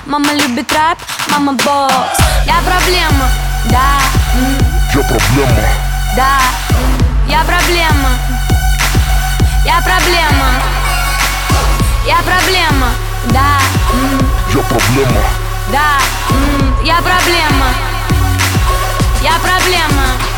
Мама любит рэп, мама босс. Я проблема, да. Я проблема. Да, я проблема. Я проблема. Я проблема, да. Я проблема. Да, я проблема. Я проблема.